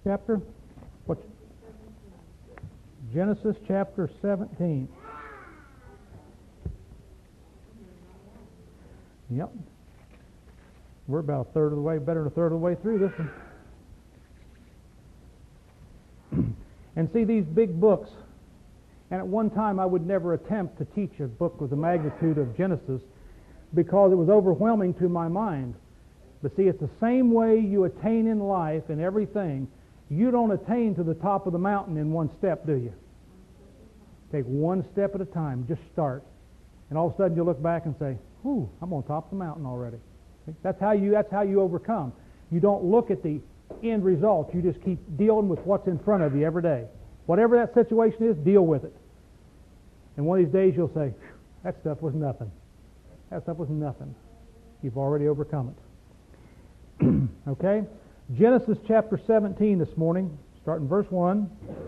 chapter? What? Genesis chapter 17. Yep. We're about a third of the way, better than a third of the way through this one. And see, these big books, and at one time I would never attempt to teach a book with the magnitude of Genesis because it was overwhelming to my mind. But see, it's the same way you attain in life and everything. You don't attain to the top of the mountain in one step, do you? Take one step at a time. Just start. And all of a sudden you look back and say, "Whew, I'm on top of the mountain already." See? That's how you overcome. You don't look at the end result. You just keep dealing with what's in front of you every day. Whatever that situation is, deal with it. And one of these days you'll say, "That stuff was nothing. That stuff was nothing." You've already overcome it. Okay? Genesis chapter 17 this morning, starting verse 1.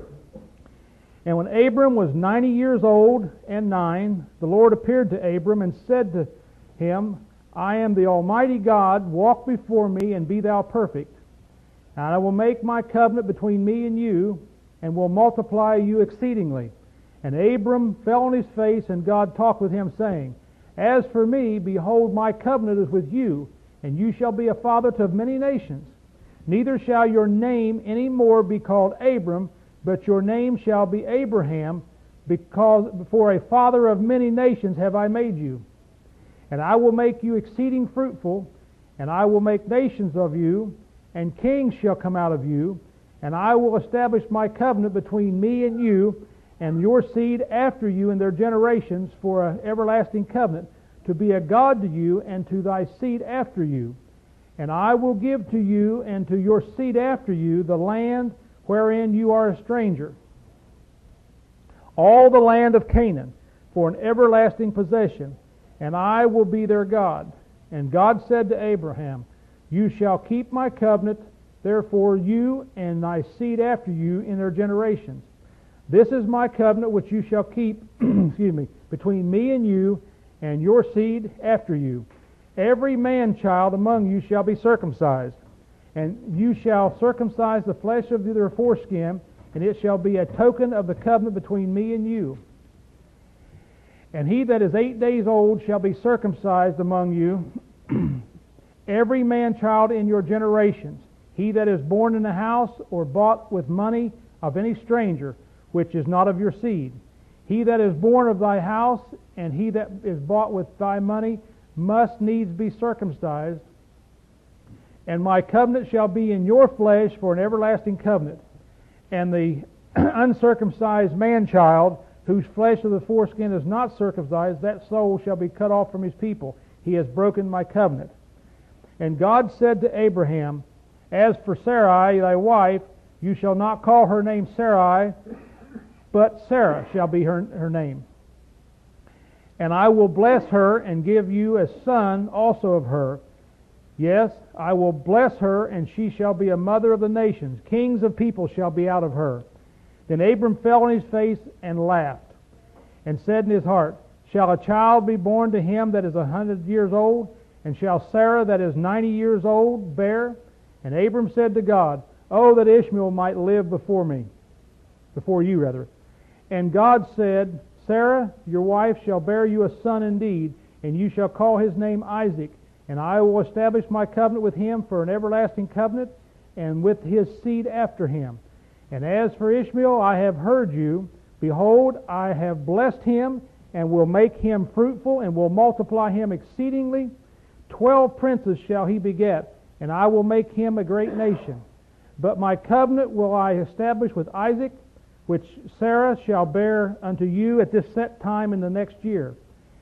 And when Abram was 90 years old and 9, the Lord appeared to Abram and said to him, "I am the Almighty God. Walk before me and be thou perfect. And I will make my covenant between me and you, and will multiply you exceedingly." And Abram fell on his face, and God talked with him, saying, "As for me, behold, my covenant is with you, and you shall be a father to many nations. Neither shall your name any more be called Abram, but your name shall be Abraham, because for a father of many nations have I made you. And I will make you exceeding fruitful, and I will make nations of you, and kings shall come out of you, and I will establish my covenant between me and you, and your seed after you in their generations for an everlasting covenant, to be a God to you and to thy seed after you. And I will give to you and to your seed after you the land wherein you are a stranger, all the land of Canaan, for an everlasting possession, and I will be their God." And God said to Abraham, "You shall keep my covenant, therefore you and thy seed after you in their generations. This is my covenant which you shall keep between me and you and your seed after you. Every man-child among you shall be circumcised, and you shall circumcise the flesh of their foreskin, and it shall be a token of the covenant between me and you. And he that is 8 days old shall be circumcised among you, every man-child in your generations, he that is born in a house or bought with money of any stranger, which is not of your seed. He that is born of thy house, and he that is bought with thy money, must needs be circumcised. And my covenant shall be in your flesh for an everlasting covenant. And the uncircumcised man-child, whose flesh of the foreskin is not circumcised, that soul shall be cut off from his people. He has broken my covenant." And God said to Abraham, "As for Sarai, thy wife, you shall not call her name Sarai, but Sarah shall be her name. And I will bless her and give you a son also of her. Yes, I will bless her, and she shall be a mother of the nations. Kings of people shall be out of her." Then Abram fell on his face and laughed, and said in his heart, "Shall a child be born to him that is 100 years old? And shall Sarah that is 90 years old bear?" And Abram said to God, "Oh, that Ishmael might live before you. And God said, "Sarah, your wife, shall bear you a son indeed, and you shall call his name Isaac. And I will establish my covenant with him for an everlasting covenant, and with his seed after him. And as for Ishmael, I have heard you. Behold, I have blessed him, and will make him fruitful, and will multiply him exceedingly. 12 princes shall he beget, and I will make him a great nation. But my covenant will I establish with Isaac, which Sarah shall bear unto you at this set time in the next year."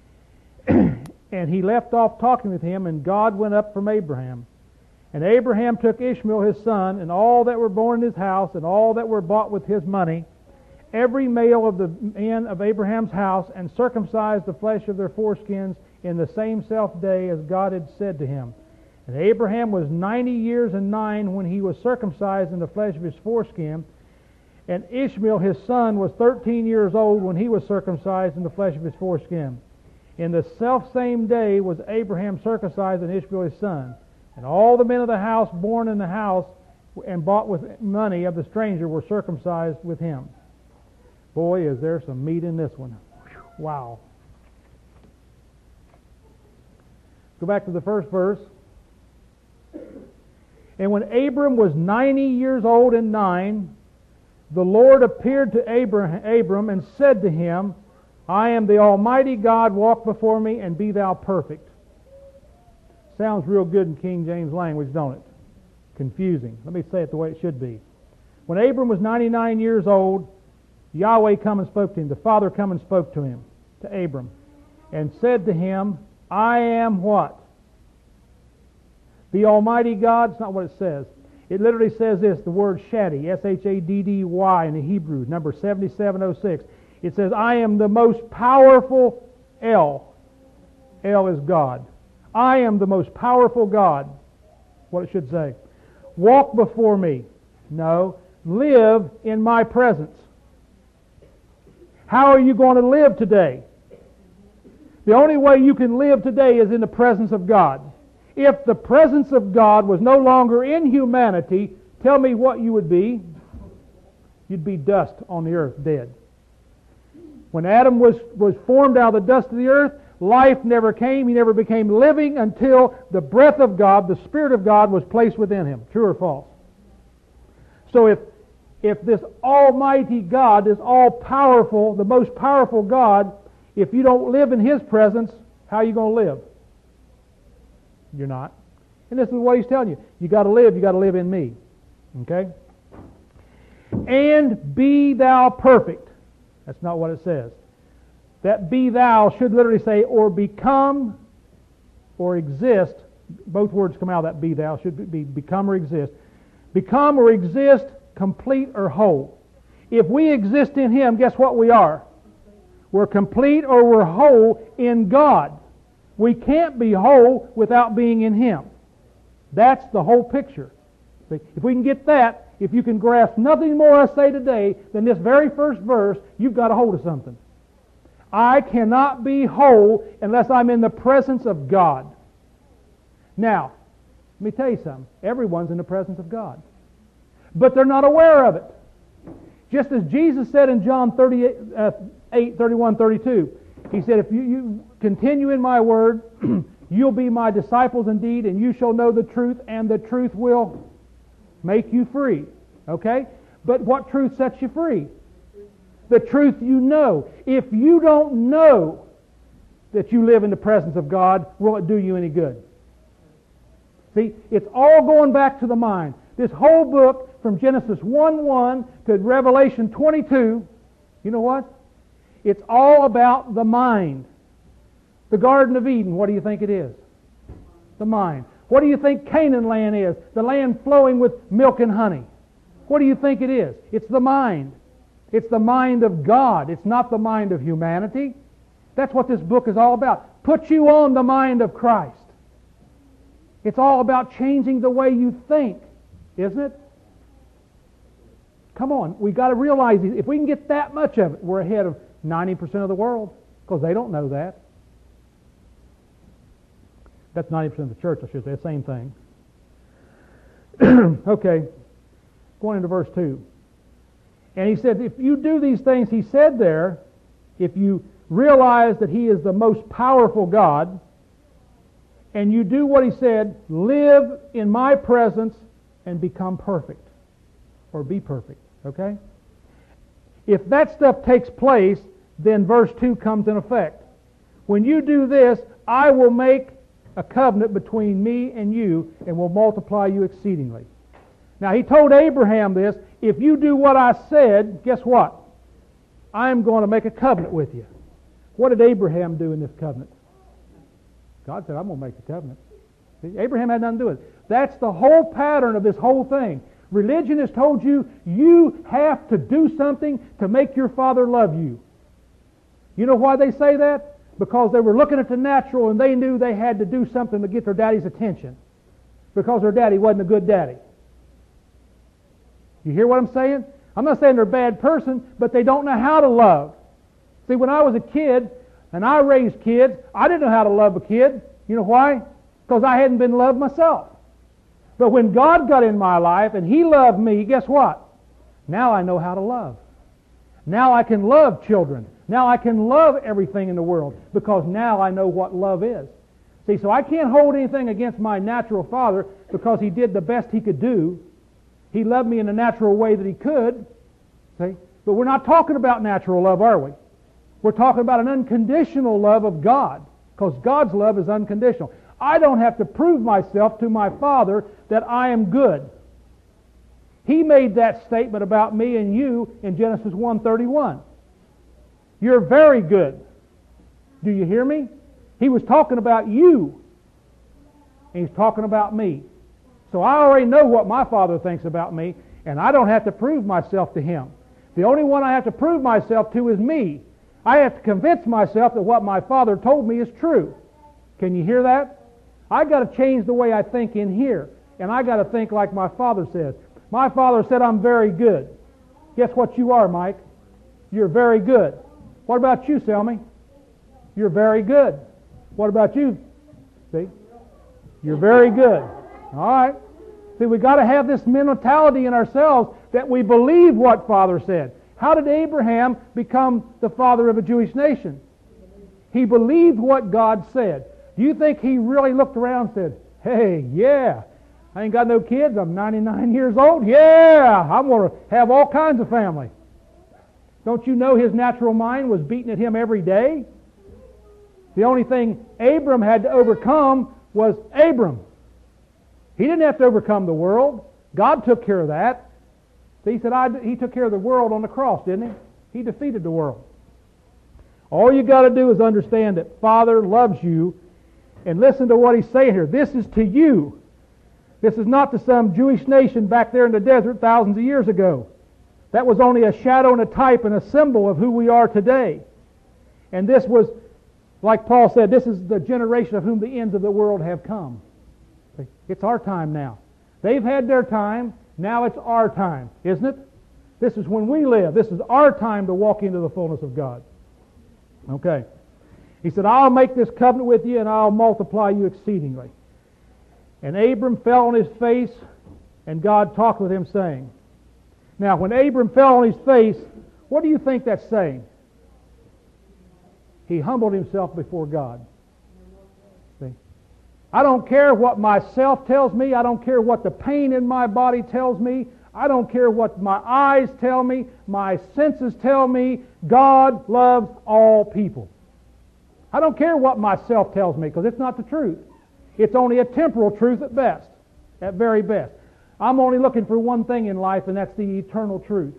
And he left off talking with him, and God went up from Abraham. And Abraham took Ishmael his son, and all that were born in his house, and all that were bought with his money, every male of the men of Abraham's house, and circumcised the flesh of their foreskins in the same self day as God had said to him. And Abraham was 90 years and 9 when he was circumcised in the flesh of his foreskin. And Ishmael his son was 13 years old when he was circumcised in the flesh of his foreskin. In the selfsame day was Abraham circumcised, and Ishmael his son. And all the men of the house born in the house and bought with money of the stranger were circumcised with him. Boy, is there some meat in this one. Wow. Go back to the first verse. And when Abram was 90 years old and 9, the Lord appeared to Abram and said to him, I am the Almighty God, walk before me and be thou perfect. Sounds real good in King James language, don't it? Confusing. Let me say it the way it should be. When Abram was 99 years old, Yahweh come and spoke to him. The Father come and spoke to him, to Abram, and said to him, I am what? The Almighty God. It's not what it says. It literally says this, the word Shaddy, S-H-A-D-D-Y in the Hebrew, number 7706. It says, I am the most powerful El. El is God. I am the most powerful God. What it should say. Walk before me. No. Live in my presence. How are you going to live today? The only way you can live today is in the presence of God. If the presence of God was no longer in humanity, tell me what you would be. You'd be dust on the earth, dead. When Adam was formed out of the dust of the earth, life never came. He never became living until the breath of God, the Spirit of God, was placed within him. True or false? So if this Almighty God, this all-powerful, the most powerful God, if you don't live in His presence, how are you going to live? You're not. And this is what He's telling you. You got to live in me. Okay? And be thou perfect. That's not what it says. That be thou should literally say, or become, or exist. Both words come out of that be thou. Should be become or exist. Become or exist, complete or whole. If we exist in Him, guess what we are? We're complete or we're whole in God. We can't be whole without being in Him. That's the whole picture. See, if we can get that, if you can grasp nothing more I say today than this very first verse, you've got a hold of something. I cannot be whole unless I'm in the presence of God. Now, let me tell you something. Everyone's in the presence of God. But they're not aware of it. Just as Jesus said in John 8, 31, 32, He said, if you continue in my word, you'll be my disciples indeed, and you shall know the truth, and the truth will make you free. Okay? But what truth sets you free? The truth you know. If you don't know that you live in the presence of God, will it do you any good? See, it's all going back to the mind. This whole book, from Genesis 1:1 to Revelation 22, you know what? It's all about the mind. The Garden of Eden, what do you think it is? The mind. What do you think Canaan land is? The land flowing with milk and honey. What do you think it is? It's the mind. It's the mind of God. It's not the mind of humanity. That's what this book is all about. Put you on the mind of Christ. It's all about changing the way you think, isn't it? Come on, we've got to realize if we can get that much of it, we're ahead of 90% of the world, because they don't know that. That's 90% of the church, I should say, same thing. Okay, going into verse 2. And he said, if you do these things he said there, if you realize that He is the most powerful God, and you do what He said, live in my presence and become perfect. Or be perfect. Okay? If that stuff takes place, then verse 2 comes in effect. When you do this, I will make a covenant between me and you, and will multiply you exceedingly. Now, He told Abraham this, if you do what I said, guess what? I'm going to make a covenant with you. What did Abraham do in this covenant? God said, I'm going to make the covenant. See, Abraham had nothing to do with it. That's the whole pattern of this whole thing. Religion has told you, you have to do something to make your father love you. You know why they say that? Because they were looking at the natural and they knew they had to do something to get their daddy's attention. Because their daddy wasn't a good daddy. You hear what I'm saying? I'm not saying they're a bad person, but they don't know how to love. See, when I was a kid and I raised kids, I didn't know how to love a kid. You know why? Because I hadn't been loved myself. But when God got in my life and He loved me, guess what? Now I know how to love. Now I can love children. Now I can love everything in the world because now I know what love is. See, so I can't hold anything against my natural father because he did the best he could do. He loved me in the natural way that he could. See? But we're not talking about natural love, are we? We're talking about an unconditional love of God because God's love is unconditional. I don't have to prove myself to my Father that I am good. He made that statement about me and you in Genesis 1:31. You're very good. Do you hear me? He was talking about you. And He's talking about me. So I already know what my Father thinks about me, and I don't have to prove myself to Him. The only one I have to prove myself to is me. I have to convince myself that what my Father told me is true. Can you hear that? I got to change the way I think in here, and I got to think like my Father says. My Father said I'm very good. Guess what you are, Mike? You're very good. What about you, Selmy? You're very good. What about you? See? You're very good. All right. See, we got to have this mentality in ourselves that we believe what Father said. How did Abraham become the father of a Jewish nation? He believed what God said. Do you think he really looked around and said, hey, yeah, I ain't got no kids, I'm 99 years old, yeah, I'm going to have all kinds of family. Don't you know his natural mind was beating at him every day? The only thing Abram had to overcome was Abram. He didn't have to overcome the world. God took care of that. He said, He took care of the world on the cross, didn't He? He defeated the world. All you got to do is understand that Father loves you, and listen to what He's saying here. This is to you. This is not to some Jewish nation back there in the desert thousands of years ago. That was only a shadow and a type and a symbol of who we are today. And this was, like Paul said, this is the generation of whom the ends of the world have come. It's our time now. They've had their time. Now it's our time, isn't it? This is when we live. This is our time to walk into the fullness of God. Okay. He said, I'll make this covenant with you and I'll multiply you exceedingly. And Abram fell on his face, and God talked with him, saying. Now, when Abram fell on his face, what do you think that's saying? He humbled himself before God. See? I don't care what myself tells me. I don't care what the pain in my body tells me. I don't care what my eyes tell me. My senses tell me. God loves all people. I don't care what myself tells me, because it's not the truth. It's only a temporal truth at best, at very best. I'm only looking for one thing in life, and that's the eternal truth.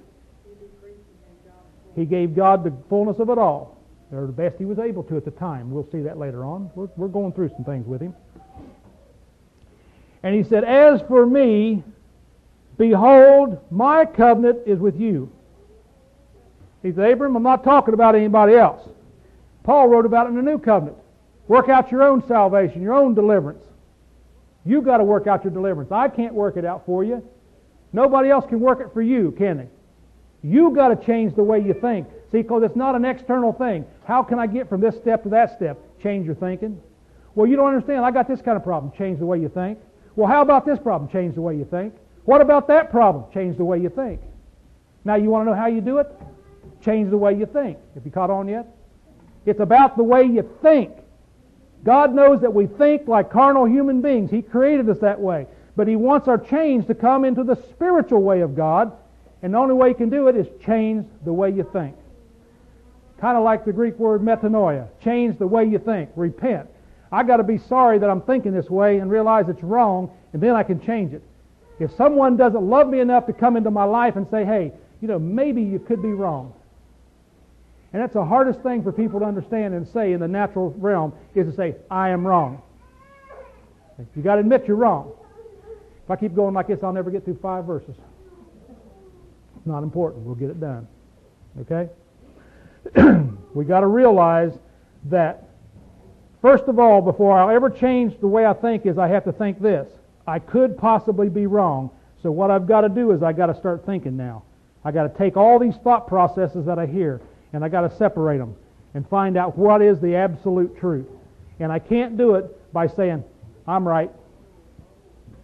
He gave God the fullness of it all, or the best He was able to at the time. We'll see that later on. We're going through some things with Him. And He said, as for me, behold, my covenant is with you. He said, Abram, I'm not talking about anybody else. Paul wrote about it in the New Covenant. Work out your own salvation, your own deliverance. You've got to work out your deliverance. I can't work it out for you. Nobody else can work it for you, can they? You've got to change the way you think. See, because it's not an external thing. How can I get from this step to that step? Change your thinking. Well, you don't understand. I got this kind of problem. Change the way you think. Well, how about this problem? Change the way you think. What about that problem? Change the way you think. Now, you want to know how you do it? Change the way you think. Have you caught on yet? It's about the way you think. God knows that we think like carnal human beings. He created us that way. But He wants our change to come into the spiritual way of God. And the only way He can do it is change the way you think. Kind of like the Greek word metanoia. Change the way you think. Repent. I got to be sorry that I'm thinking this way and realize it's wrong, and then I can change it. If someone doesn't love me enough to come into my life and say, hey, maybe you could be wrong. And that's the hardest thing for people to understand and say in the natural realm, is to say, I am wrong. You got to admit you're wrong. If I keep going like this, I'll never get through 5 verses. It's not important. We'll get it done. Okay? We got to realize that, first of all, before I'll ever change the way I think, is I have to think this. I could possibly be wrong. So what I've got to do is I've got to start thinking now. I've got to take all these thought processes that I hear, and I got to separate them and find out what is the absolute truth. And I can't do it by saying, I'm right.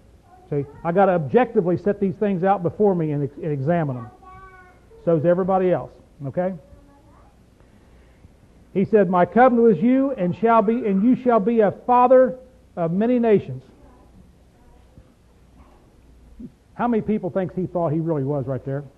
See, I got to objectively set these things out before me and examine them. So's everybody else. Okay? He said, "My covenant with you, and you shall be a father of many nations." How many people thinks he thought he really was right there?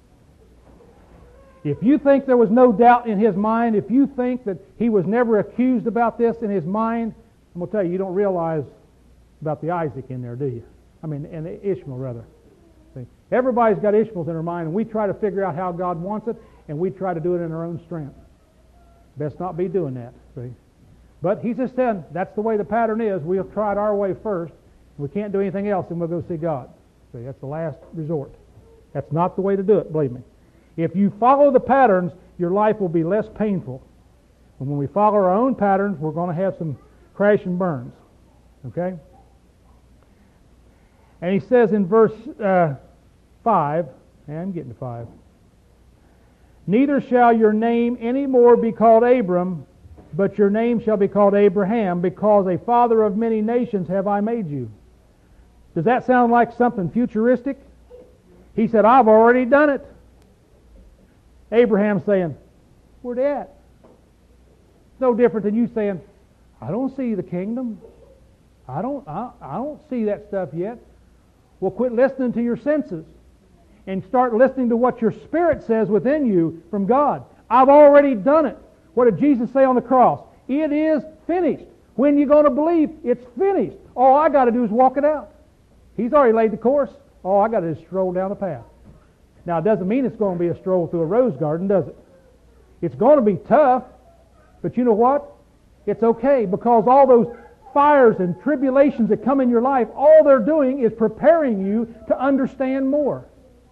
If you think there was no doubt in his mind, if you think that he was never accused about this in his mind, I'm going to tell you, you don't realize about the Isaac in there, do you? I mean, and the Ishmael, rather. See? Everybody's got Ishmaels in their mind, and we try to figure out how God wants it, and we try to do it in our own strength. Best not be doing that. See? But he just said, that's the way the pattern is. We'll try it our way first. We can't do anything else, and we'll go see God. See, that's the last resort. That's not the way to do it, believe me. If you follow the patterns, your life will be less painful. And when we follow our own patterns, we're going to have some crash and burns. Okay? And he says in verse 5, and I'm getting to 5, "Neither shall your name any more be called Abram, but your name shall be called Abraham, because a father of many nations have I made you." Does that sound like something futuristic? He said, I've already done it. Abraham's saying, where'd they at? It's no different than you saying, I don't see the kingdom. I don't see that stuff yet. Well, quit listening to your senses and start listening to what your spirit says within you from God. I've already done it. What did Jesus say on the cross? It is finished. When are you going to believe it's finished? All I got to do is walk it out. He's already laid the course. All I got to do is stroll down the path. Now, it doesn't mean it's going to be a stroll through a rose garden, does it? It's going to be tough, but you know what? It's okay, because all those fires and tribulations that come in your life, all they're doing is preparing you to understand more.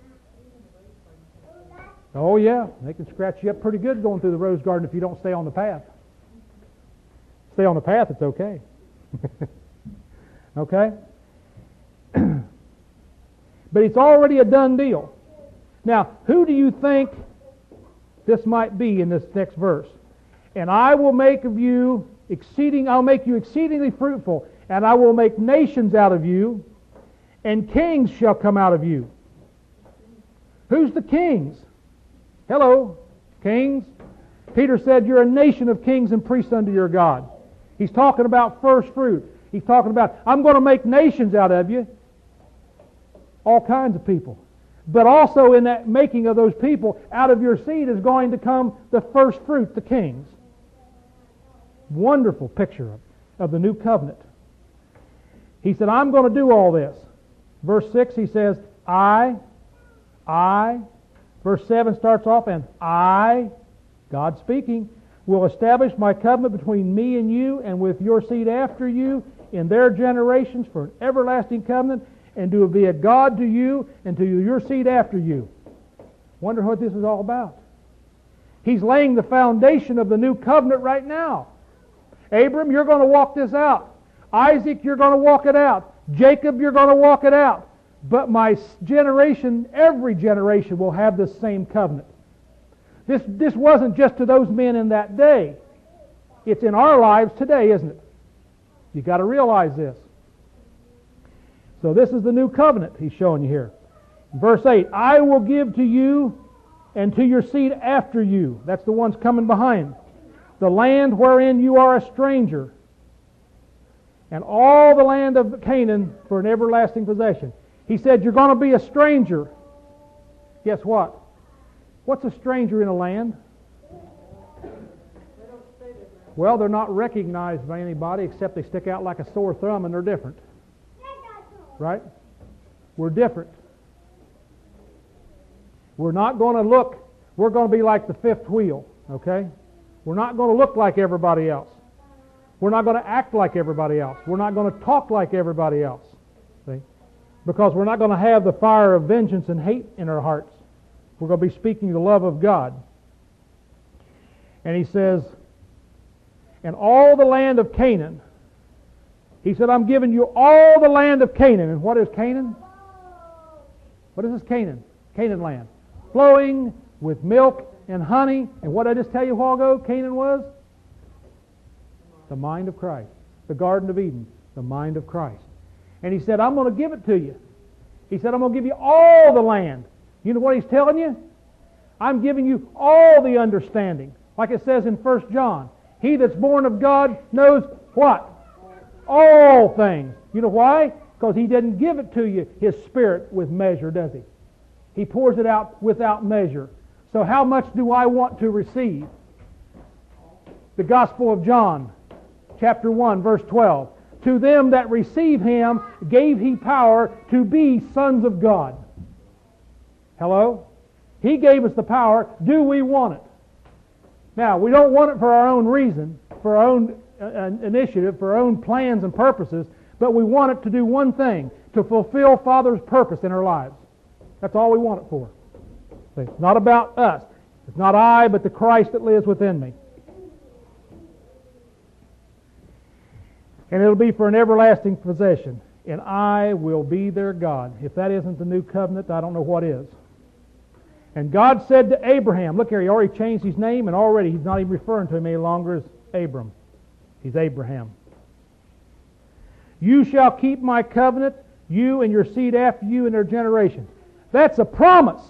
Oh yeah, they can scratch you up pretty good going through the rose garden if you don't stay on the path. Stay on the path, it's okay. Okay? But it's already a done deal. Now, who do you think this might be in this next verse? "And I will make you exceedingly fruitful, and I will make nations out of you, and kings shall come out of you." Who's the kings? Hello, kings. Peter said, you're a nation of kings and priests unto your God. He's talking about first fruit. He's talking about, I'm going to make nations out of you. All kinds of people. But also in that making of those people, out of your seed is going to come the first fruit, the kings. Wonderful picture of the new covenant. He said, I'm going to do all this. Verse 6, he says, I. Verse 7 starts off, and I, God speaking, will establish my covenant between me and you and with your seed after you in their generations for an everlasting covenant, and to be a God to you and to your seed after you. Wonder what this is all about. He's laying the foundation of the new covenant right now. Abram, you're going to walk this out. Isaac, you're going to walk it out. Jacob, you're going to walk it out. But my generation, every generation will have this same covenant. This wasn't just to those men in that day. It's in our lives today, isn't it? You've got to realize this. So this is the new covenant he's showing you here. Verse 8, I will give to you and to your seed after you. That's the ones coming behind. The land wherein you are a stranger, and all the land of Canaan for an everlasting possession. He said you're going to be a stranger. Guess what? What's a stranger in a land? Well, they're not recognized by anybody except they stick out like a sore thumb and they're different. Right? We're different. We're not going to look, we're going to be like the fifth wheel, okay? We're not going to look like everybody else. We're not going to act like everybody else. We're not going to talk like everybody else. See? Because we're not going to have the fire of vengeance and hate in our hearts. We're going to be speaking the love of God. And he says, and all the land of Canaan. He said, I'm giving you all the land of Canaan. And what is Canaan? What is this Canaan? Canaan land. Flowing with milk and honey. And what did I just tell you a while ago Canaan was? The mind of Christ. The Garden of Eden. The mind of Christ. And He said, I'm going to give it to you. He said, I'm going to give you all the land. You know what He's telling you? I'm giving you all the understanding. Like it says in 1 John, he that's born of God knows what? All things. You know why? Because He didn't give it to you, His Spirit, with measure, does He? He pours it out without measure. So how much do I want to receive? The Gospel of John, chapter 1, verse 12. To them that receive Him gave He power to be sons of God. Hello? He gave us the power. Do we want it? Now, we don't want it for our own reason, for our own initiative, for our own plans and purposes, but we want it to do one thing, to fulfill Father's purpose in our lives. That's all we want it for. See, it's not about us. It's not I, but the Christ that lives within me. And it'll be for an everlasting possession. And I will be their God. If that isn't the new covenant, I don't know what is. And God said to Abraham, look here, He already changed his name, and already He's not even referring to him any longer as Abram. He's Abraham. You shall keep my covenant, you and your seed after you and their generation. That's a promise.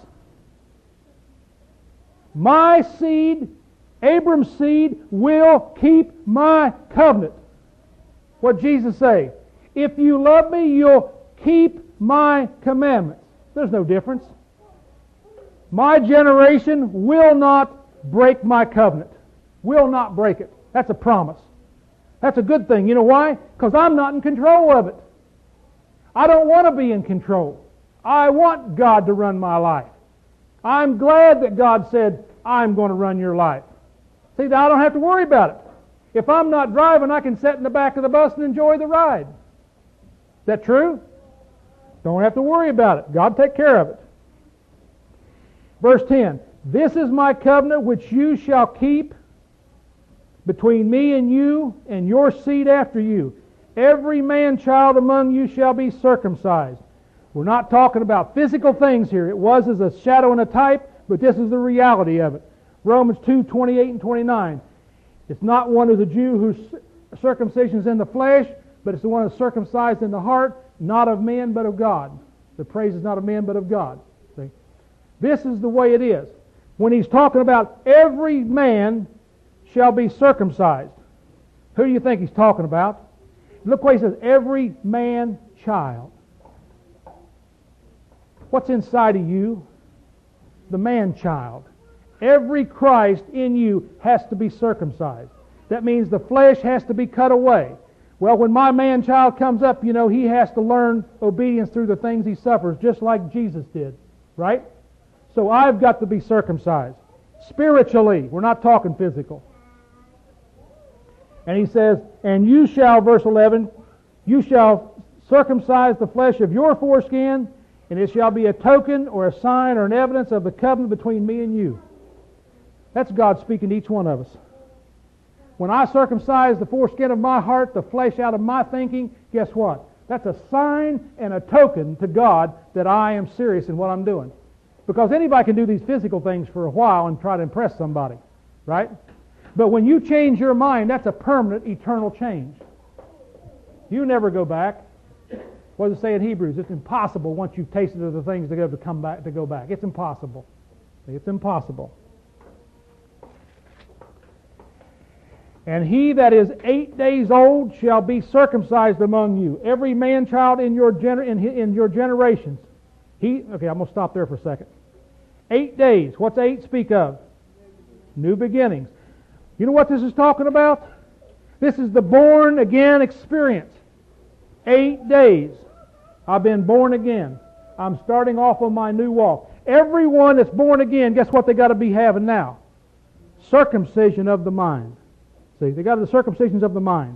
My seed, Abram's seed, will keep my covenant. What Jesus say? If you love me, you'll keep my commandments. There's no difference. My generation will not break my covenant. Will not break it. That's a promise. That's a good thing. You know why? Because I'm not in control of it. I don't want to be in control. I want God to run my life. I'm glad that God said, I'm going to run your life. See, now I don't have to worry about it. If I'm not driving, I can sit in the back of the bus and enjoy the ride. Is that true? Don't have to worry about it. God will take care of it. Verse 10, this is my covenant which you shall keep between me and you and your seed after you. Every man-child among you shall be circumcised. We're not talking about physical things here. It was as a shadow and a type, but this is the reality of it. Romans 2:28 and 29. It's not one of the Jew whose circumcision is in the flesh, but it's the one who's circumcised in the heart, not of men, but of God. The praise is not of men, but of God. See? This is the way it is. When he's talking about every man shall be circumcised, who do you think he's talking about? Look what he says, every man-child. What's inside of you? The man-child. Every Christ in you has to be circumcised. That means the flesh has to be cut away. Well, when my man-child comes up, you know, he has to learn obedience through the things he suffers, just like Jesus did. Right? So I've got to be circumcised. Spiritually. We're not talking physical. And he says, and you shall, verse 11, you shall circumcise the flesh of your foreskin, and it shall be a token or a sign or an evidence of the covenant between me and you. That's God speaking to each one of us. When I circumcise the foreskin of my heart, the flesh out of my thinking, guess what? That's a sign and a token to God that I am serious in what I'm doing. Because anybody can do these physical things for a while and try to impress somebody. Right? But when you change your mind, that's a permanent, eternal change. You never go back. What does it say in Hebrews? It's impossible once you've tasted of the things to go back. It's impossible. It's impossible. And he that is 8 days old shall be circumcised among you. Every man-child in your generations. Okay, I'm going to stop there for a second. 8 days. What's 8 speak of? New beginnings. You know what this is talking about? This is the born again experience. 8 days. I've been born again. I'm starting off on my new walk. Everyone that's born again, guess what they got to be having now? Circumcision of the mind. See, they got the circumcisions of the mind.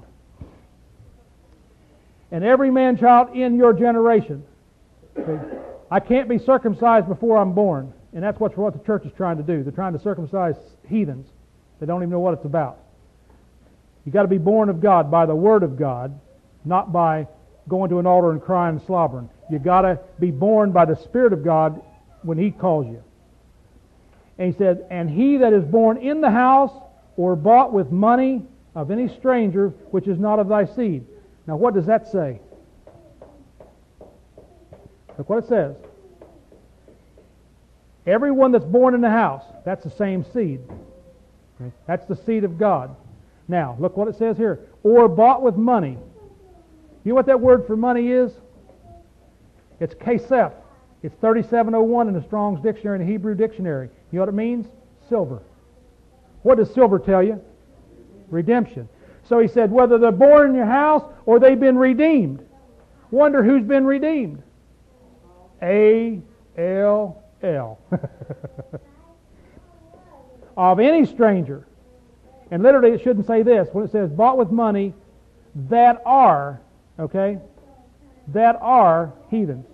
And every man-child in your generation. See, I can't be circumcised before I'm born. And that's what the church is trying to do. They're trying to circumcise heathens. They don't even know what it's about. You've got to be born of God by the Word of God, not by going to an altar and crying and slobbering. You've got to be born by the Spirit of God when He calls you. And he said, and he that is born in the house or bought with money of any stranger which is not of thy seed. Now what does that say? Look what it says. Everyone that's born in the house, that's the same seed. Okay? That's the seed of God. Now, look what it says here. Or bought with money. You know what that word for money is? It's kesef. It's 3701 in the Strong's Dictionary and the Hebrew Dictionary. You know what it means? Silver. What does silver tell you? Redemption. So he said, whether they're born in your house or they've been redeemed. Wonder who's been redeemed? A-L-L. Of any stranger. And literally it shouldn't say this. When it says bought with money that are, okay, that are heathens.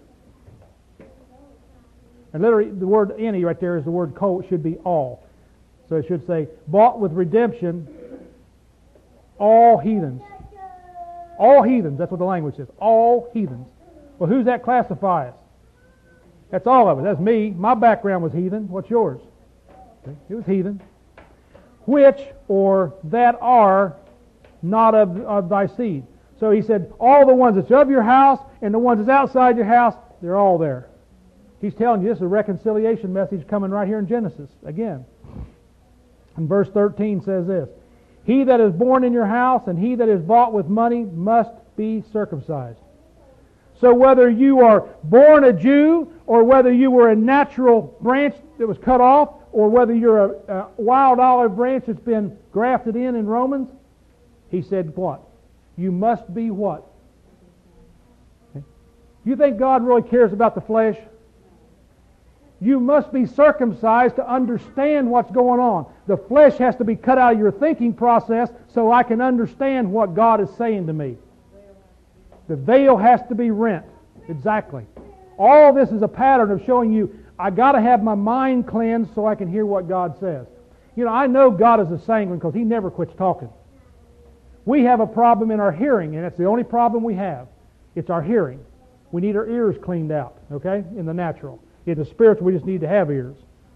And literally the word any right there is the word ko. It should be all. So it should say bought with redemption all heathens. All heathens. That's what the language says. All heathens. Well, who's that classify us? That's all of it. That's me. My background was heathen. What's yours? Okay. It was heathen. Which or that are not of thy seed. So he said, all the ones that's of your house and the ones that's outside your house, they're all there. He's telling you this is a reconciliation message coming right here in Genesis again. And verse 13 says this, he that is born in your house and he that is bought with money must be circumcised. So whether you are born a Jew or whether you were a natural branch that was cut off or whether you're a wild olive branch that's been grafted in Romans, he said what? You must be what? Okay. You think God really cares about the flesh? You must be circumcised to understand what's going on. The flesh has to be cut out of your thinking process so I can understand what God is saying to me. The veil has to be rent. Exactly. All this is a pattern of showing you I got to have my mind cleansed so I can hear what God says. You know, I know God is a sanguine because He never quits talking. We have a problem in our hearing, and it's the only problem we have. It's our hearing. We need our ears cleaned out, okay, in the natural. In the spiritual, we just need to have ears.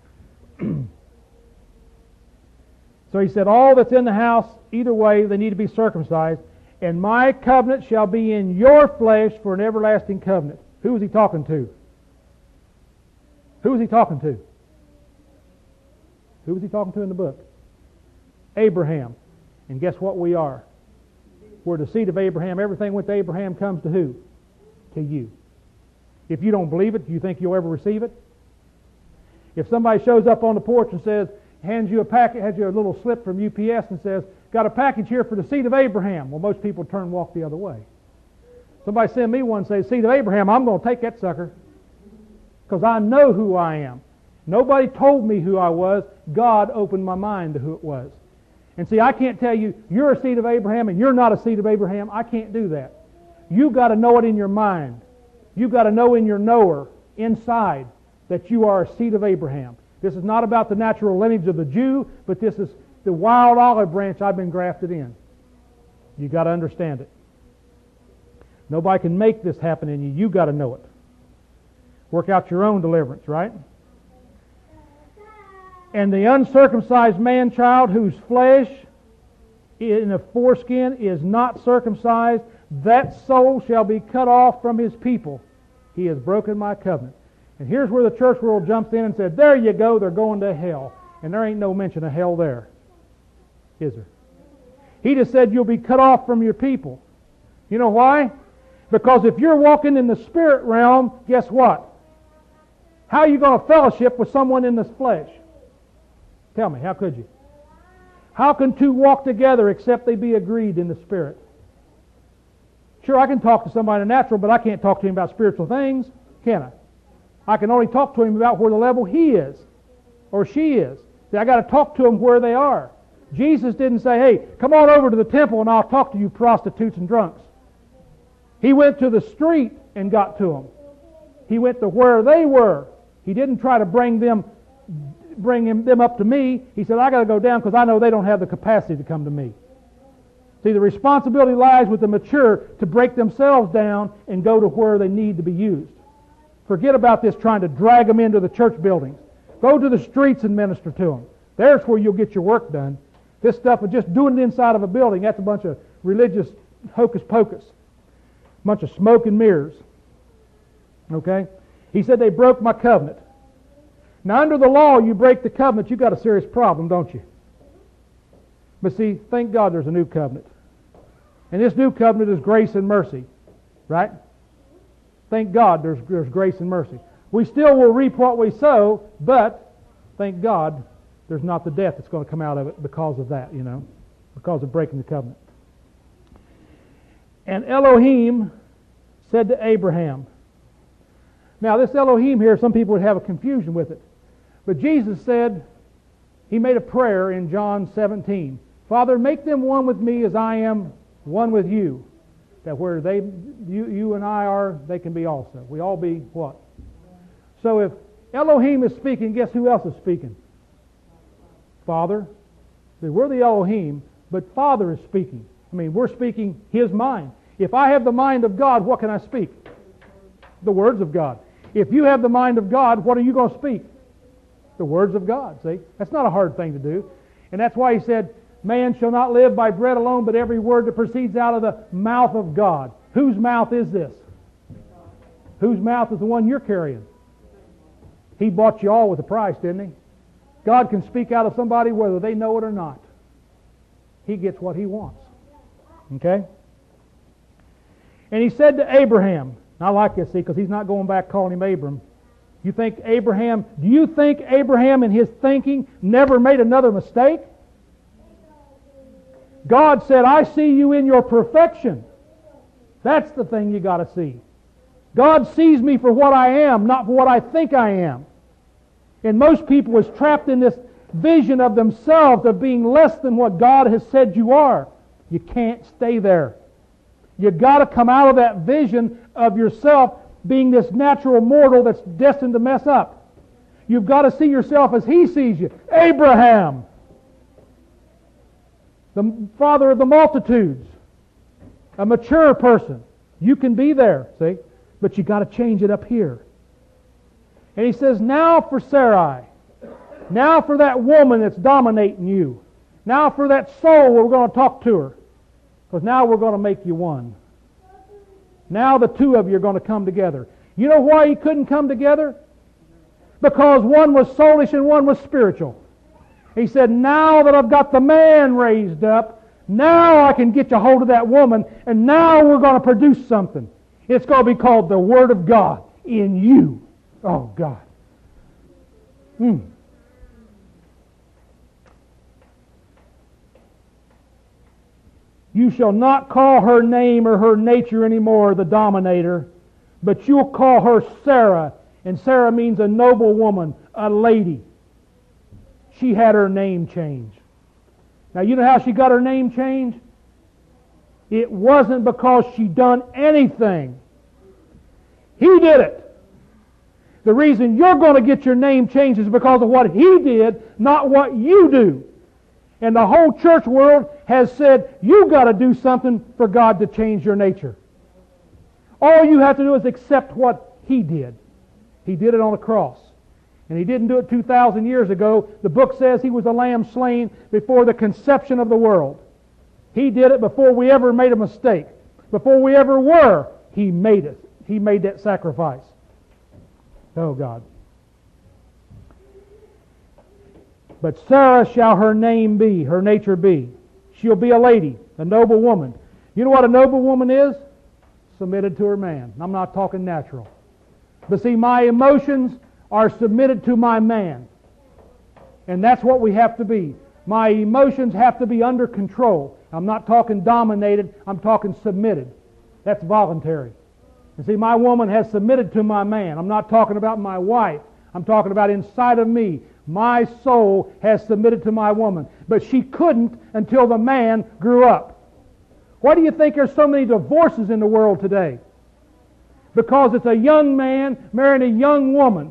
So he said, all that's in the house, either way, they need to be circumcised. And my covenant shall be in your flesh for an everlasting covenant. Who is he talking to? Who is he talking to? Who was he talking to in the book? Abraham. And guess what we are? We're the seed of Abraham. Everything with Abraham comes to who? To you. If you don't believe it, do you think you'll ever receive it? If somebody shows up on the porch and says, hands you a packet, has you a little slip from UPS and says, got a package here for the seed of Abraham. Well, most people turn and walk the other way. Somebody send me one and say, seed of Abraham, I'm going to take that sucker. Because I know who I am. Nobody told me who I was. God opened my mind to who it was. And see, I can't tell you, you're a seed of Abraham and you're not a seed of Abraham. I can't do that. You've got to know it in your mind. You've got to know in your knower, inside, that you are a seed of Abraham. This is not about the natural lineage of the Jew, but this is the wild olive branch I've been grafted in. You've got to understand it. Nobody can make this happen in you. You've got to know it. Work out your own deliverance, right? And the uncircumcised man-child whose flesh in the foreskin is not circumcised, that soul shall be cut off from his people. He has broken my covenant. And here's where the church world jumps in and said, there you go, they're going to hell. And there ain't no mention of hell there. Is there? He just said you'll be cut off from your people. You know why? Because if you're walking in the spirit realm, guess what? How are you going to fellowship with someone in this flesh? Tell me, how could you? How can two walk together except they be agreed in the spirit? Sure, I can talk to somebody in the natural, but I can't talk to him about spiritual things, can I? I can only talk to him about where the level he is or she is. See, I got to talk to them where they are. Jesus didn't say, hey, come on over to the temple and I'll talk to you prostitutes and drunks. He went to the street and got to them. He went to where they were. He didn't try to bring them up to me. He said, I got to go down because I know they don't have the capacity to come to me. See, the responsibility lies with the mature to break themselves down and go to where they need to be used. Forget about this trying to drag them into the church buildings. Go to the streets and minister to them. There's where you'll get your work done. This stuff of just doing it inside of a building, that's a bunch of religious hocus pocus. A bunch of smoke and mirrors. Okay? He said they broke my covenant. Now, under the law, you break the covenant, you've got a serious problem, don't you? But see, thank God there's a new covenant. And this new covenant is grace and mercy. Right? Thank God there's grace and mercy. We still will reap what we sow, but thank God there's not the death that's going to come out of it because of that, because of breaking the covenant. And Elohim said to Abraham. Now, this Elohim here, some people would have a confusion with it. But Jesus said, He made a prayer in John 17. Father, make them one with me as I am one with you. That where you and I are, they can be also. We all be what? So if Elohim is speaking, guess who else is speaking? Father. See, we're the Elohim, but Father is speaking. We're speaking His mind. If I have the mind of God, what can I speak? The words of God. If you have the mind of God, what are you going to speak? The words of God. See? That's not a hard thing to do. And that's why He said, man shall not live by bread alone, but every word that proceeds out of the mouth of God. Whose mouth is this? Whose mouth is the one you're carrying? He bought you all with a price, didn't He? God can speak out of somebody whether they know it or not. He gets what He wants. Okay? And He said to Abraham, and I like this, see, because He's not going back calling him Abram. Do you think Abraham in his thinking never made another mistake? God said, I see you in your perfection. That's the thing you got to see. God sees me for what I am, not for what I think I am. And most people is trapped in this vision of themselves of being less than what God has said you are. You can't stay there. You've got to come out of that vision of yourself being this natural mortal that's destined to mess up. You've got to see yourself as He sees you. Abraham, the father of the multitudes, a mature person. You can be there, see? But you've got to change it up here. And He says, now for Sarai. Now for that woman that's dominating you. Now for that soul, we're going to talk to her. Because now we're going to make you one. Now the two of you are going to come together. You know why He couldn't come together? Because one was soulish and one was spiritual. He said, now that I've got the man raised up, now I can get you hold of that woman, and now we're going to produce something. It's going to be called the Word of God in you. Oh, God. You shall not call her name or her nature anymore the dominator, but you'll call her Sarah. And Sarah means a noble woman, a lady. She had her name changed. Now, you know how she got her name changed? It wasn't because she done anything. He did it. The reason you're going to get your name changed is because of what He did, not what you do. And the whole church world has said, you've got to do something for God to change your nature. All you have to do is accept what He did. He did it on a cross. And He didn't do it 2,000 years ago. The book says He was a lamb slain before the conception of the world. He did it before we ever made a mistake. Before we ever were, He made it. He made that sacrifice. Oh, God. But Sarah shall her name be, her nature be. She'll be a lady, a noble woman. You know what a noble woman is? Submitted to her man. I'm not talking natural. But see, my emotions are submitted to my man. And that's what we have to be. My emotions have to be under control. I'm not talking dominated, I'm talking submitted. That's voluntary. And see, my woman has submitted to my man. I'm not talking about my wife. I'm talking about inside of me. My soul has submitted to my woman. But she couldn't until the man grew up. Why do you think there's so many divorces in the world today? Because it's a young man marrying a young woman.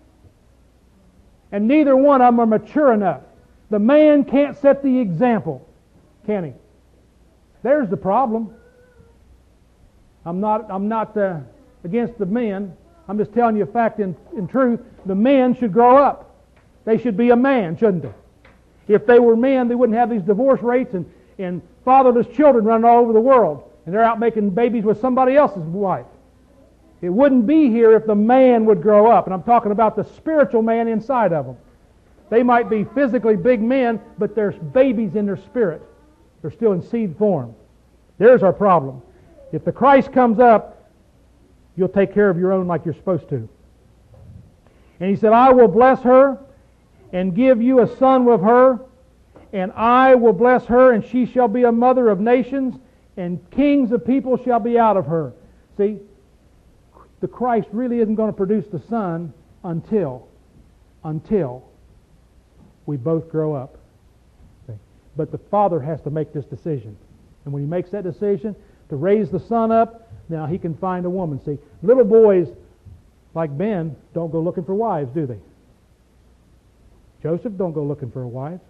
And neither one of them are mature enough. The man can't set the example, can he? There's the problem. I'm not against the men. I'm just telling you a fact in truth. The men should grow up. They should be a man, shouldn't they? If they were men, they wouldn't have these divorce rates and fatherless children running all over the world. And they're out making babies with somebody else's wife. It wouldn't be here if the man would grow up. And I'm talking about the spiritual man inside of them. They might be physically big men, but there's babies in their spirit. They're still in seed form. There's our problem. If the Christ comes up, you'll take care of your own like you're supposed to. And he said, I will bless her and give you a son with her, and I will bless her, and she shall be a mother of nations, and kings of people shall be out of her. See, the Christ really isn't going to produce the Son until we both grow up. Okay. But the Father has to make this decision. And when He makes that decision to raise the Son up, now He can find a woman. See, little boys like Ben don't go looking for wives, do they? Joseph don't go looking for a wife.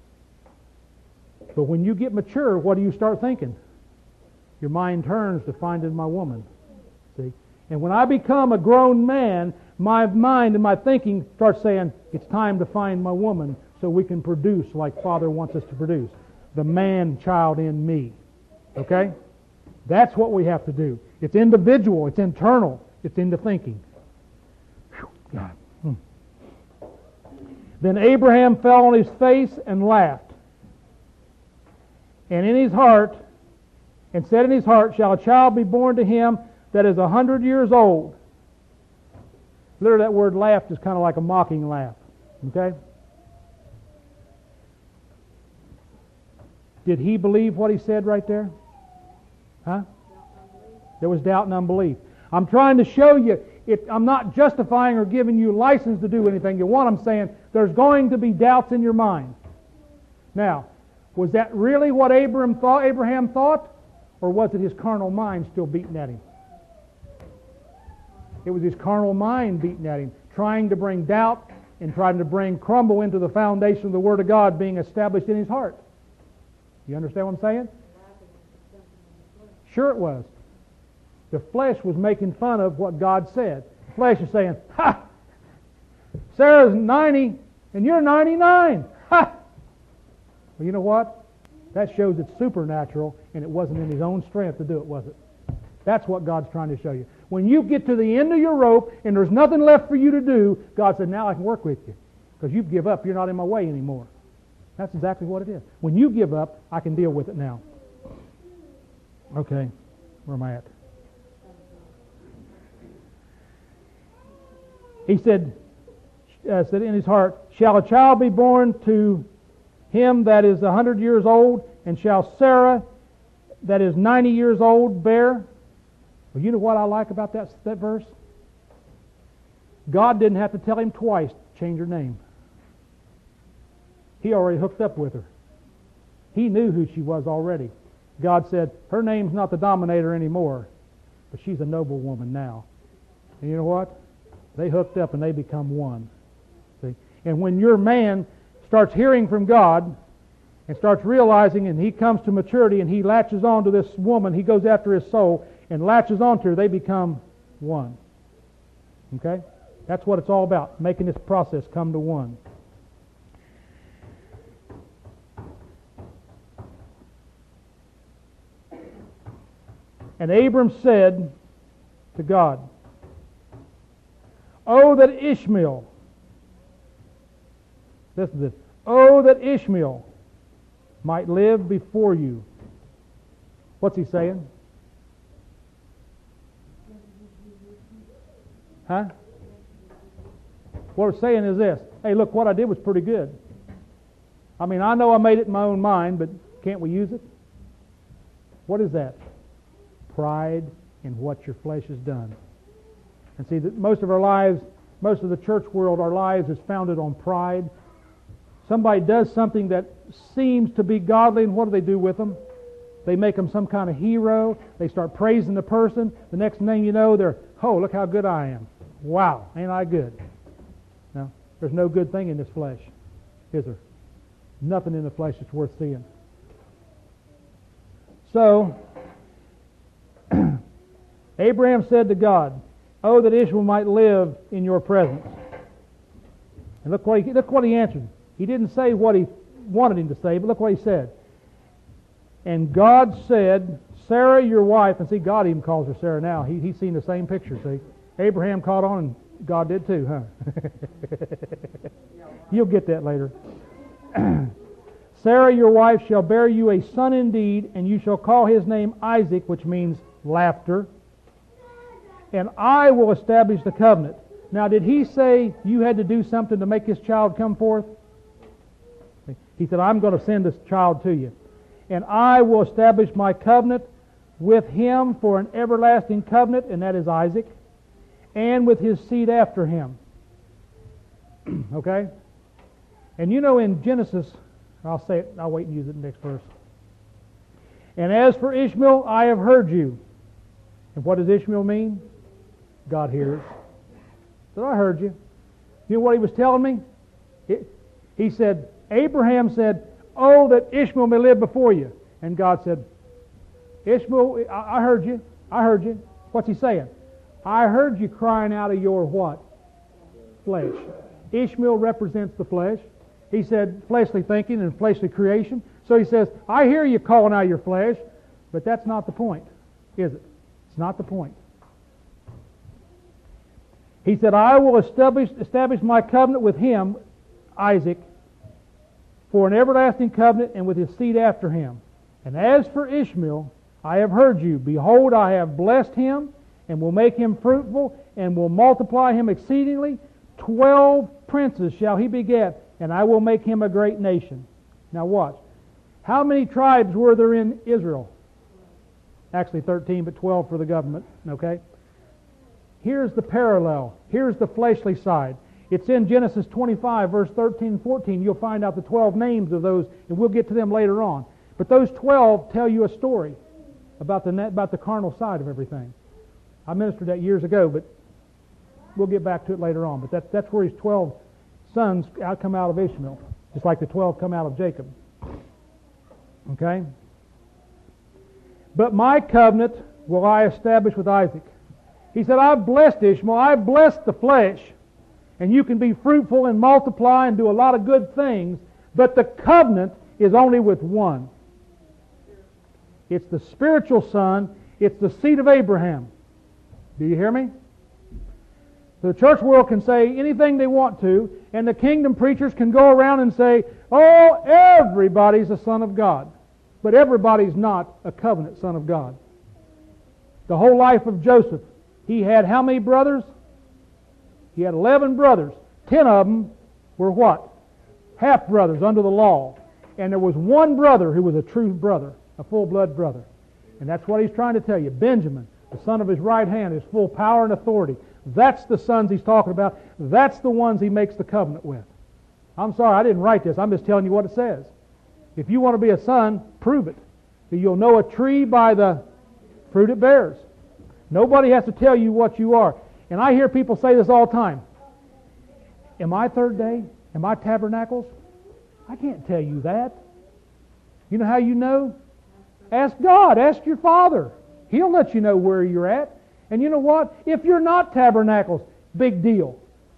But when you get mature, what do you start thinking? Your mind turns to finding my woman. See? And when I become a grown man, my mind and my thinking starts saying, it's time to find my woman so we can produce like Father wants us to produce. The man-child in me. Okay? That's what we have to do. It's individual. It's internal. It's into thinking. Whew, God. Then Abraham fell on his face and laughed. And in his heart, and said in his heart, shall a child be born to him that is 100 years old. Literally, that word laughed is kind of like a mocking laugh. Okay? Did he believe what he said right there? Huh? There was doubt and unbelief. I'm trying to show you, I'm not justifying or giving you license to do anything you want. I'm saying there's going to be doubts in your mind. Now, was that really what Abraham thought? Or was it his carnal mind still beating at him? It was his carnal mind beating at him, trying to bring doubt and trying to bring crumble into the foundation of the Word of God being established in his heart. You understand what I'm saying? Sure it was. The flesh was making fun of what God said. The flesh is saying, ha! Sarah's 90 and you're 99. Ha! Well, you know what? That shows it's supernatural, and it wasn't in his own strength to do it, was it? That's what God's trying to show you. When you get to the end of your rope and there's nothing left for you to do, God said, now I can work with you. Because you've give up, you're not in my way anymore. That's exactly what it is. When you give up, I can deal with it now. Okay, where am I at? He said in his heart, shall a child be born to him that is 100 years old, and shall Sarah that is 90 years old bear? Well, you know what I like about that verse? God didn't have to tell him twice to change her name. He already hooked up with her. He knew who she was already. God said, her name's not the dominator anymore, but she's a noble woman now. And you know what? They hooked up and they become one. See? And when your man starts hearing from God and starts realizing, and he comes to maturity and he latches on to this woman, he goes after his soul and latches onto her, they become one. Okay? That's what it's all about, making this process come to one. And Abram said to God, oh, that Ishmael, listen to this, oh, that Ishmael might live before you. What's he saying? Huh? What we're saying is this. Hey, look, what I did was pretty good. I mean, I know I made it in my own mind, but can't we use it? What is that? Pride in what your flesh has done. And see, that most of our lives, most of the church world, our lives is founded on pride. Somebody does something that seems to be godly, and what do with them? They make them some kind of hero. They start praising the person. The next thing you know, they're, oh, look how good I am. Wow, ain't I good? No, there's no good thing in this flesh, is there? Nothing in the flesh that's worth seeing. So, Abraham said to God, oh, that Ishmael might live in your presence. And look what he answered. He didn't say what he wanted him to say, but look what he said. And God said, Sarah, your wife, and see, God even calls her Sarah now. He's seen the same picture, see. Abraham caught on, and God did too, huh? You'll get that later. Sarah, your wife, shall bear you a son indeed, and you shall call his name Isaac, which means laughter. And I will establish the covenant. Now, did he say you had to do something to make this child come forth? He said, I'm going to send this child to you. And I will establish my covenant with him for an everlasting covenant, and that is Isaac, and with his seed after him. Okay? And you know in Genesis, I'll say it, I'll wait and use it in the next verse. And as for Ishmael, I have heard you. And what does Ishmael mean? God hears. So I heard you. You know what he was telling me? He said, Abraham said, oh, that Ishmael may live before you. And God said, Ishmael, I heard you. I heard you. What's he saying? I heard you crying out of your what? Flesh. Ishmael represents the flesh. He said fleshly thinking and fleshly creation. So he says, I hear you calling out of your flesh, but that's not the point, is it? It's not the point. He said, I will establish my covenant with him, Isaac, for an everlasting covenant, and with his seed after him. And as for Ishmael, I have heard you. Behold, I have blessed him, and will make him fruitful, and will multiply him exceedingly. 12 princes shall he beget, and I will make him a great nation. Now watch. How many tribes were there in Israel? Actually 13, but 12 for the government. Okay? Here's the parallel. Here's the fleshly side. It's in Genesis 25, verse 13 and 14. You'll find out the 12 names of those, and we'll get to them later on. But those 12 tell you a story about the carnal side of everything. I ministered that years ago, but we'll get back to it later on. But that's where his 12 sons come out of Ishmael, just like the 12 come out of Jacob. Okay? But my covenant will I establish with Isaac. He said, I've blessed Ishmael, I've blessed the flesh, and you can be fruitful and multiply and do a lot of good things, but the covenant is only with one. It's the spiritual son, it's the seed of Abraham. Do you hear me? The church world can say anything they want to, and the kingdom preachers can go around and say, oh, everybody's a son of God. But everybody's not a covenant son of God. The whole life of Joseph, he had how many brothers? He had 11 brothers. 10 of them were what? Half-brothers under the law. And there was one brother who was a true brother, a full-blood brother. And that's what he's trying to tell you. Benjamin, the son of his right hand, is full power and authority. That's the sons he's talking about. That's the ones he makes the covenant with. I'm sorry, I didn't write this. I'm just telling you what it says. If you want to be a son, prove it. You'll know a tree by the fruit it bears. Nobody has to tell you what you are. And I hear people say this all the time. Am I third day? Am I tabernacles? I can't tell you that. You know how you know? Ask God. Ask your Father. He'll let you know where you're at. And you know what? If you're not tabernacles, big deal.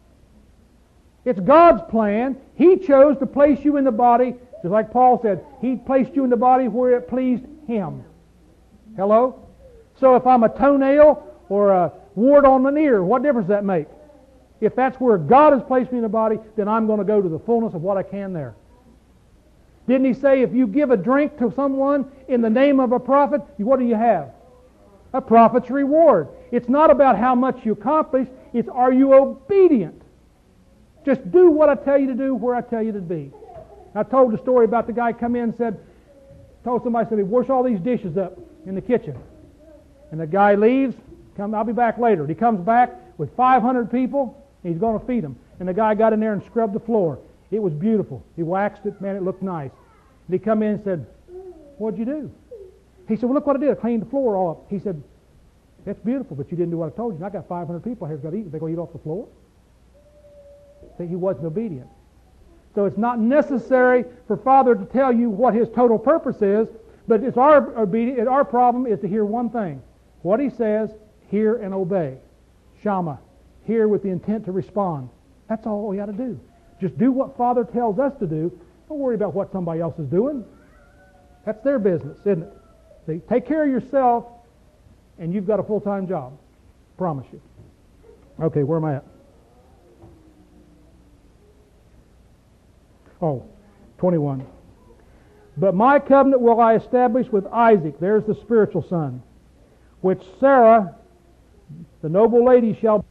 It's God's plan. He chose to place you in the body, just like Paul said, He placed you in the body where it pleased Him. Hello? So if I'm a toenail or a wart on an ear, what difference does that make? If that's where God has placed me in the body, then I'm going to go to the fullness of what I can there. Didn't He say if you give a drink to someone in the name of a prophet, what do you have? A prophet's reward. It's not about how much you accomplish, it's are you obedient? Just do what I tell you to do where I tell you to be. I told the story about the guy come in and told somebody, said, wash all these dishes up in the kitchen. And the guy leaves, I'll be back later. He comes back with 500 people, and he's going to feed them. And the guy got in there and scrubbed the floor. It was beautiful. He waxed it, man, it looked nice. And he come in and said, what'd you do? He said, well, look what I did. I cleaned the floor all up. He said, that's beautiful, but you didn't do what I told you. And I got 500 people here who's got to eat. They're going to eat off the floor? See, he wasn't obedient. So it's not necessary for Father to tell you what His total purpose is, but it's our problem is to hear one thing. What He says, hear and obey. Shama. Hear with the intent to respond. That's all we got to do. Just do what Father tells us to do. Don't worry about what somebody else is doing. That's their business, isn't it? See, take care of yourself, and you've got a full-time job. Promise you. Okay, where am I at? Oh, 21. But my covenant will I establish with Isaac, there's the spiritual son, which Sarah, the noble lady, shall...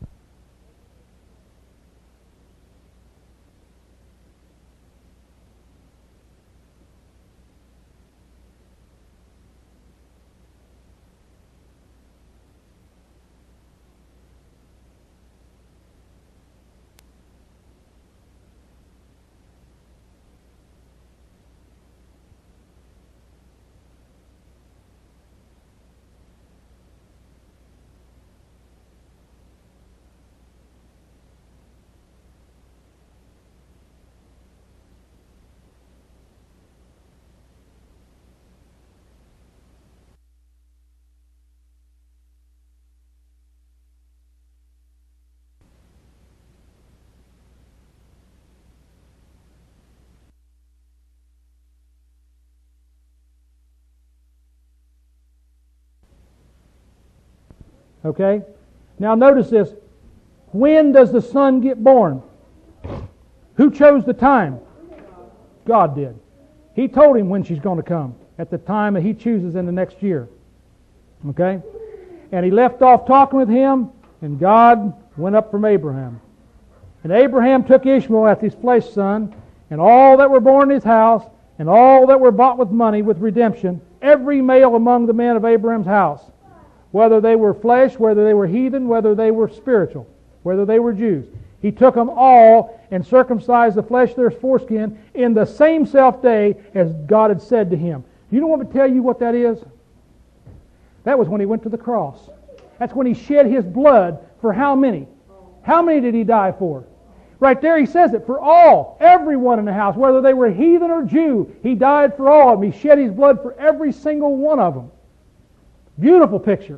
Okay? Now notice this. When does the son get born? Who chose the time? God did. He told him when she's going to come, at the time that he chooses in the next year. Okay? And he left off talking with him, and God went up from Abraham. And Abraham took Ishmael as his flesh son, and all that were born in his house, and all that were bought with money, with redemption, every male among the men of Abraham's house, whether they were flesh, whether they were heathen, whether they were spiritual, whether they were Jews. He took them all and circumcised the flesh of their foreskin in the same self day as God had said to him. Do you know what to tell you what that is? That was when he went to the cross. That's when he shed his blood for how many? How many did he die for? Right there he says it, for all, everyone in the house, whether they were heathen or Jew, he died for all of them. He shed his blood for every single one of them. Beautiful picture.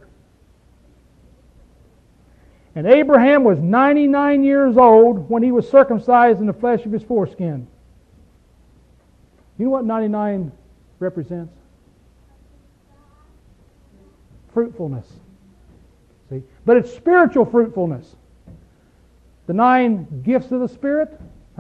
And Abraham was 99 years old when he was circumcised in the flesh of his foreskin. You know what 99 represents? Fruitfulness. See? But it's spiritual fruitfulness. The 9 gifts of the Spirit,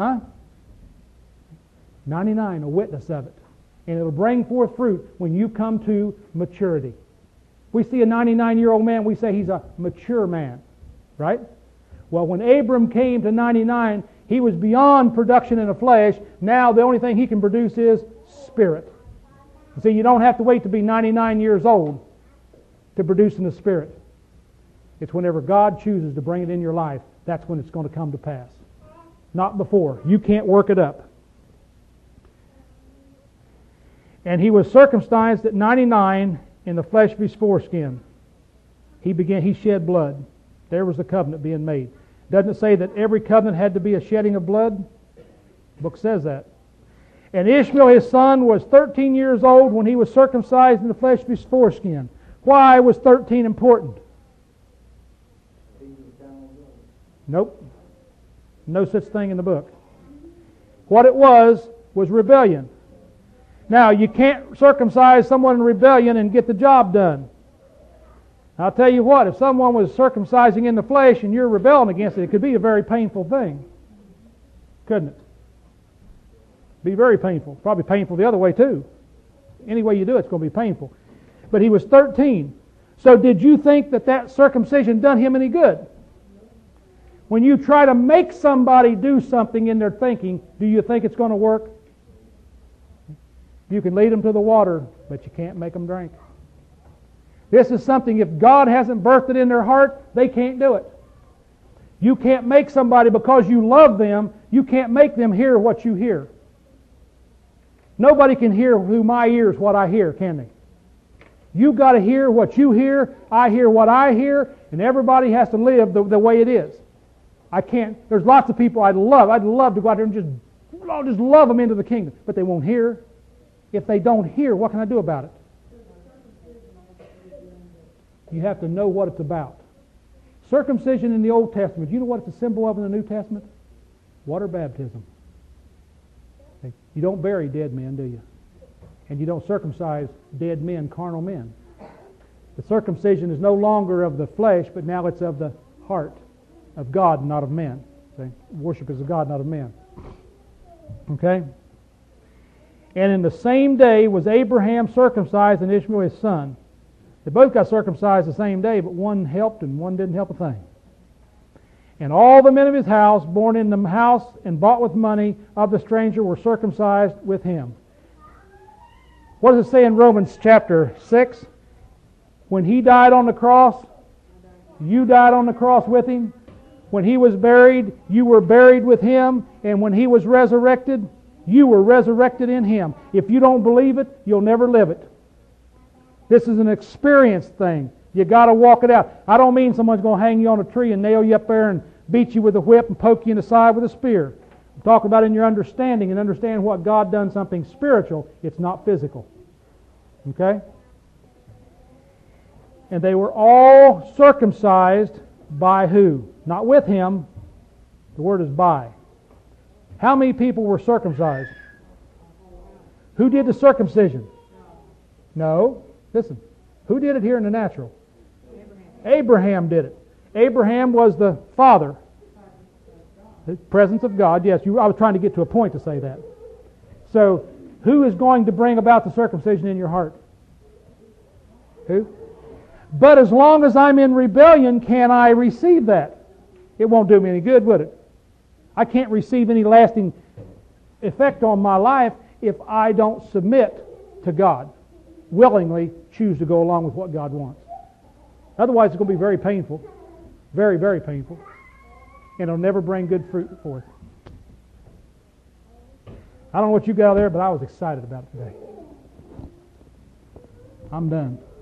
99, a witness of it. And it'll bring forth fruit when you come to maturity. We see a 99-year-old man, we say he's a mature man. Right? Well, when Abram came to 99, he was beyond production in the flesh. Now the only thing he can produce is spirit. See, you don't have to wait to be 99 years old to produce in the spirit. It's whenever God chooses to bring it in your life, that's when it's going to come to pass. Not before. You can't work it up. And he was circumcised at 99 in the flesh of his foreskin. He shed blood. There was the covenant being made. Doesn't it say that every covenant had to be a shedding of blood? The book says that. And Ishmael, his son, was 13 years old when he was circumcised in the flesh of his foreskin. Why was 13 important? Nope. No such thing in the book. What it was rebellion. Now, you can't circumcise someone in rebellion and get the job done. I'll tell you what, if someone was circumcising in the flesh and you're rebelling against it, it could be a very painful thing. Couldn't it? Be very painful. Probably painful the other way too. Any way you do it, it's going to be painful. But he was 13. So did you think that circumcision done him any good? When you try to make somebody do something in their thinking, do you think it's going to work? You can lead them to the water, but you can't make them drink. This is something, if God hasn't birthed it in their heart, they can't do it. You can't make somebody, because you love them, you can't make them hear what you hear. Nobody can hear through my ears what I hear, can they? You've got to hear what you hear, I hear what I hear, and everybody has to live the way it is. I can't, there's lots of people I'd love to go out there and just love them into the kingdom, but they won't hear. If they don't hear, what can I do about it? You have to know what it's about. Circumcision in the Old Testament, you know what it's a symbol of in the New Testament? Water baptism. You don't bury dead men, do you? And you don't circumcise dead men, carnal men. The circumcision is no longer of the flesh, but now it's of the heart, of God, not of men. See? Worship is of God, not of men. Okay? And in the same day was Abraham circumcised and Ishmael his son. They both got circumcised the same day, but one helped and one didn't help a thing. And all the men of his house, born in the house and bought with money of the stranger, were circumcised with him. What does it say in Romans chapter 6? When he died on the cross, you died on the cross with him. When he was buried, you were buried with him. And when he was resurrected, you were resurrected in him. If you don't believe it, you'll never live it. This is an experience thing. You got to walk it out. I don't mean someone's going to hang you on a tree and nail you up there and beat you with a whip and poke you in the side with a spear. I'm talking about in your understanding and understand what God done something spiritual. It's not physical. Okay? And they were all circumcised by who? Not with him. The word is by. How many people were circumcised? Who did the circumcision? No. Listen. Who did it here in the natural? Abraham did it. Abraham was the father. The presence of God. Yes, I was trying to get to a point to say that. So, who is going to bring about the circumcision in your heart? Who? But as long as I'm in rebellion, can I receive that? It won't do me any good, would it? I can't receive any lasting effect on my life if I don't submit to God. Willingly choose to go along with what God wants. Otherwise, it's going to be very painful. Very, very painful. And it'll never bring good fruit forth. I don't know what you got out there, but I was excited about it today. I'm done.